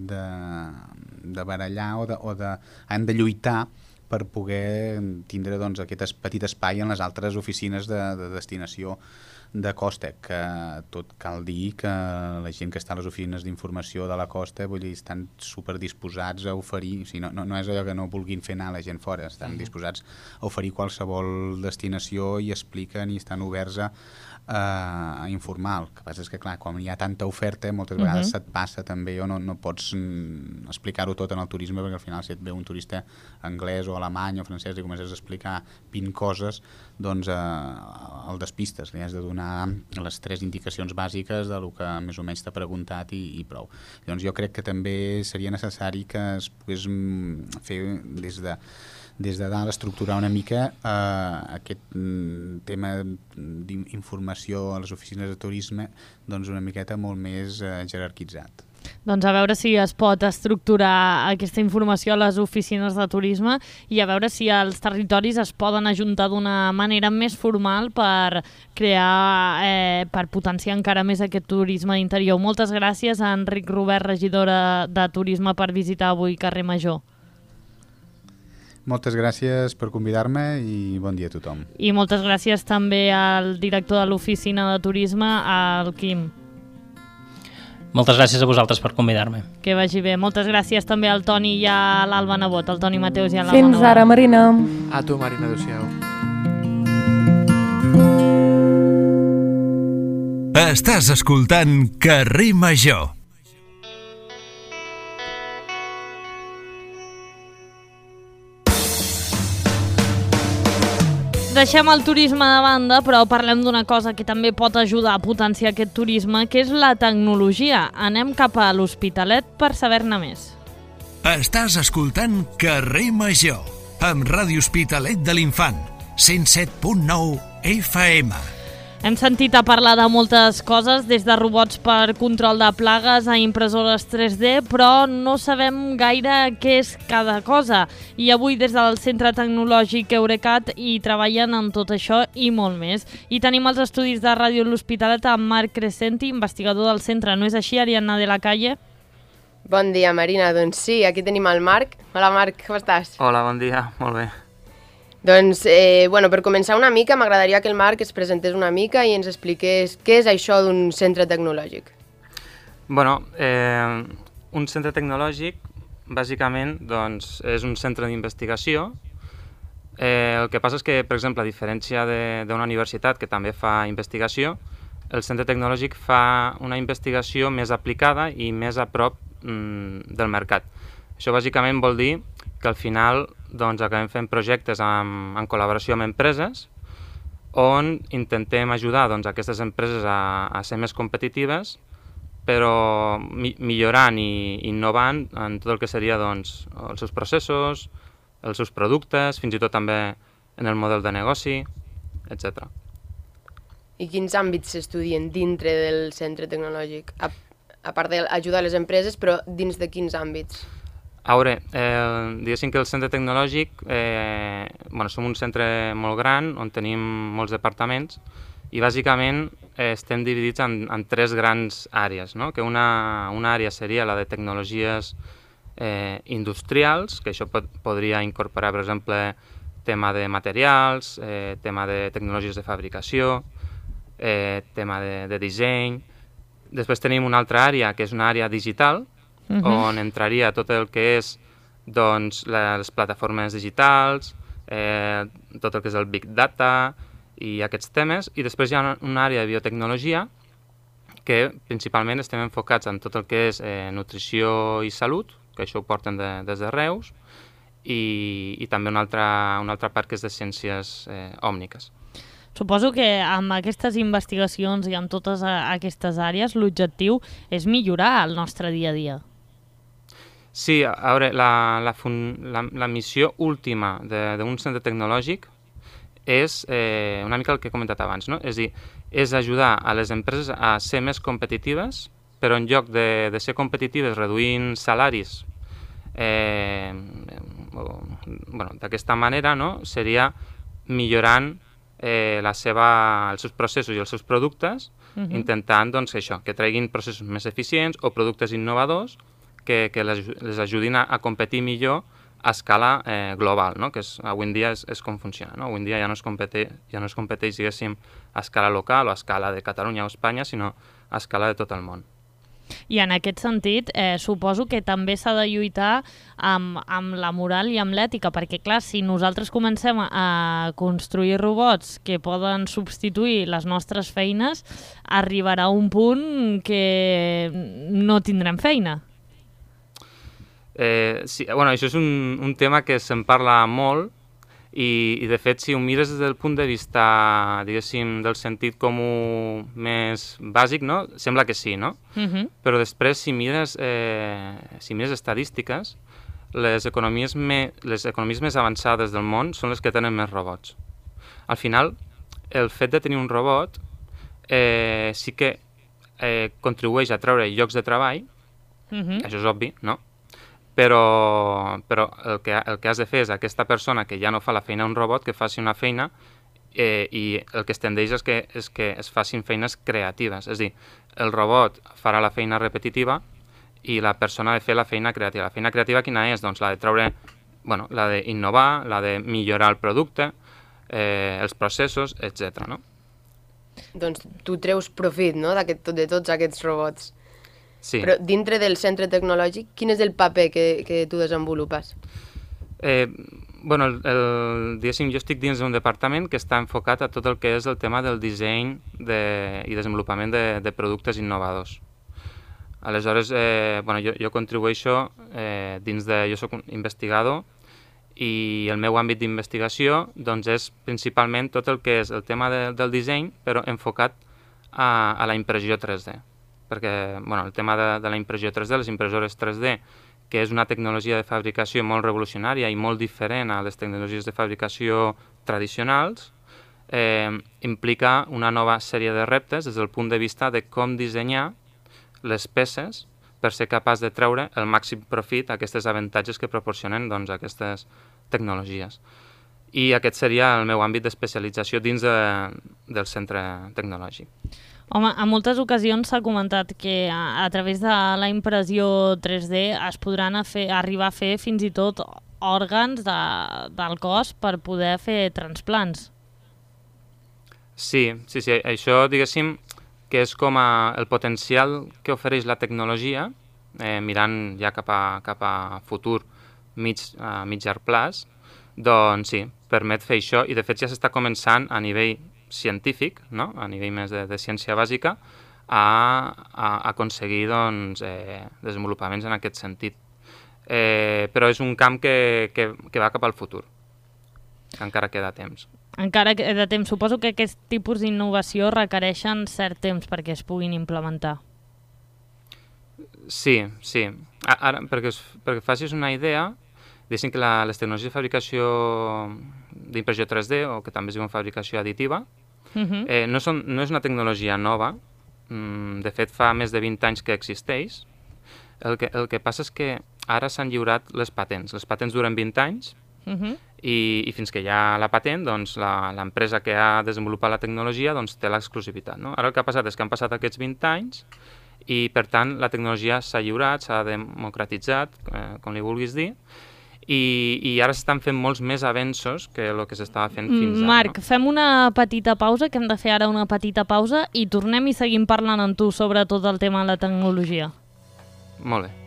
de barallar han de lluitar per poder tindre aquest petit espai en les altres oficines de destinació de costa, que tot cal dir que la gent que està a les oficines d'informació de la costa, vull dir, estan superdisposats a oferir, o sigui, no és allò que no vulguin fer anar la gent fora, estan disposats a oferir qualsevol destinació i expliquen i estan oberts a informar. El que passa és que, clar, quan hi ha tanta oferta, moltes vegades se't passa també, o no pots explicar-ho tot en el turisme, perquè al final si et ve un turista anglès o alemany o francès i comences a explicar 20 coses, doncs el despistes, li has de donar les 3 indicacions bàsiques del que més o menys t'ha preguntat i prou. Doncs jo crec que també seria necessari que es pogués fer des de dalt estructurar una mica aquest tema d'informació a les oficines de turisme, doncs una miqueta molt més jerarquitzat. Doncs a veure si es pot estructurar aquesta informació a les oficines de turisme i a veure si els territoris es poden ajuntar d'una manera més formal per crear, per potenciar encara més aquest turisme d'interior. Moltes gràcies a Enric Robert, regidor de Turisme, per visitar avui Carrer Major. Moltes gràcies per convidar-me i bon dia a tothom. I moltes gràcies també al director de l'oficina de turisme, al Quim. Moltes gràcies a vosaltres per convidar-me. Que vagi bé. Moltes gràcies també al Toni i a l'Alba Nebot, al Toni Mateus i a l'Alba Nebot. Fins ara, Marina. A tu, Marina, adéu-siau. Estàs escoltant Carrer Major. Deixem el turisme de banda, però parlem d'una cosa que també pot ajudar a potenciar aquest turisme, que és la tecnologia. Anem cap a l'Hospitalet per saber-ne més. Estàs escoltant Carrer Major, amb Ràdio Hospitalet de l'Infant, 107.9 FM. Hem sentit a parlar de moltes coses, des de robots per control de plagues a impressores 3D, però no sabem gaire què és cada cosa. I avui des del Centre Tecnològic Eurecat hi treballen en tot això i molt més. I tenim els estudis de Ràdio L'Hospitalet amb Marc Crescenti, investigador del centre. No és així, Ariadna de la Calle? Bon dia, Marina. Doncs sí, aquí tenim el Marc. Hola, Marc, com estàs? Hola, bon dia. Molt bé. Doncs, per començar una mica, m'agradaria que el Marc es presentés una mica i ens expliqués què és això d'un centre tecnològic. Un centre tecnològic, bàsicament, doncs, és un centre d'investigació. El que passa és que, per exemple, a diferència d'una universitat que també fa investigació, el centre tecnològic fa una investigació més aplicada i més a prop del mercat. Això bàsicament vol dir que al final acabem fent projectes en col·laboració amb empreses on intentem ajudar aquestes empreses a ser més competitives, però millorant i innovant en tot el que seria els seus processos, els seus productes, fins i tot també en el model de negoci, etc. I quins àmbits s'estudien dintre del centre tecnològic? A part d'ajudar les empreses, però dins de quins àmbits? A veure, diguéssim que el centre tecnològic, som un centre molt gran on tenim molts departaments i bàsicament estem dividits en 3 grans àrees, no? Que una àrea seria la de tecnologies industrials, que això podria incorporar, per exemple, tema de materials, tema de tecnologies de fabricació, tema de disseny. Després tenim una altra àrea, que és una àrea digital, on entraria tot el que és les plataformes digitals, tot el que és el Big Data i aquests temes. I després hi ha una àrea de biotecnologia que principalment estem enfocats en tot el que és nutrició i salut, que això ho porten des de Reus, i també una altra part que és de ciències òmniques. Suposo que amb aquestes investigacions i amb totes aquestes àrees l'objectiu és millorar el nostre dia a dia. Sí, a veure, la missió última d'un centre tecnològic és una mica el que he comentat abans, no? És a dir, és ajudar a les empreses a ser més competitives, però en lloc de ser competitives reduint salaris, d'aquesta manera, no? Seria millorant els seus processos i els seus productes, intentant que treguin processos més eficients o productes innovadors que les ajudin a competir millor a escala global, no? Que avui en dia és com funciona. No? Avui en dia ja no es competeix, diguéssim, a escala local o a escala de Catalunya o Espanya, sinó a escala de tot el món. I en aquest sentit, suposo que també s'ha de lluitar amb la moral i amb l'ètica, perquè clar, si nosaltres comencem a construir robots que poden substituir les nostres feines, arribarà un punt que no tindrem feina. Sí, bueno, això és un tema que se'n parla molt i de fet, si ho mires des del punt de vista, diguéssim, del sentit comú més bàsic, no? Sembla que sí, no? Però després, si mires estadístiques, les economies més avançades del món són les que tenen més robots. Al final, el fet de tenir un robot sí que contribueix a treure llocs de treball, això és obvi, no? Però el que has de fer és aquesta persona que ja no fa la feina d'un robot, que faci una feina i el que es tendeix és que es facin feines creatives. És a dir, el robot farà la feina repetitiva i la persona ha de fer la feina creativa. La feina creativa quina és? Doncs la de treure, bueno, la d'innovar, la de millorar el producte, els processos, etc. No? Doncs tu treus profit, no?, de tots aquests robots. Sí. Però dintre del centre tecnològic, quin és el paper que tu desenvolupes? Bueno, diguéssim, jo estic dins d'un departament que està enfocat a tot el que és el tema del disseny i desenvolupament de productes innovadors. Aleshores, bueno, jo contribueixo dins de... Jo soc un investigador i el meu àmbit d'investigació doncs, és principalment tot el que és el tema del disseny, però enfocat a la impressió 3D. Perquè bueno, el tema de la impressió 3D, les impressores 3D, que és una tecnologia de fabricació molt revolucionària i molt diferent a les tecnologies de fabricació tradicionals, implica una nova sèrie de reptes des del punt de vista de com dissenyar les peces per ser capaç de treure el màxim profit a aquests avantatges que proporcionen doncs, aquestes tecnologies. I aquest seria el meu àmbit d'especialització dins del centre tecnològic. Home, en moltes ocasions s'ha comentat que a través de la impressió 3D es podran arribar a fer fins i tot òrgans del cos per poder fer transplants. Sí, això diguéssim que és com el potencial que ofereix la tecnologia, mirant ja cap a futur a mig llarg plaç, doncs sí, permet fer això i de fet ja s'està començant a nivell científic, no? A nivell més de ciència bàsica, a aconseguir doncs, desenvolupaments en aquest sentit. Però és un camp que va cap al futur, que encara queda temps. Encara queda temps. Suposo que aquest tipus d'innovació requereixen cert temps perquè es puguin implementar. Sí. Ara, perquè facis una idea, diguéssim que les tecnologies de fabricació d'impressió 3D, o que també es diuen fabricació additiva, no és una tecnologia nova. De fet, fa més de 20 anys que existeix. El que passa és que ara s'han lliurat les patents. Les patents duren 20 anys i fins que hi ha la patent, doncs, l'empresa que ha desenvolupat la tecnologia doncs, té l'exclusivitat. No? Ara el que ha passat és que han passat aquests 20 anys i, per tant, la tecnologia s'ha lliurat, s'ha democratitzat, com li vulguis dir, i ara s'estan fent molts més avenços que el que s'estava fent fins ara. Marc, fem una petita pausa, que hem de fer ara una petita pausa, i tornem i seguim parlant amb tu sobre tot el tema de la tecnologia. Molt bé.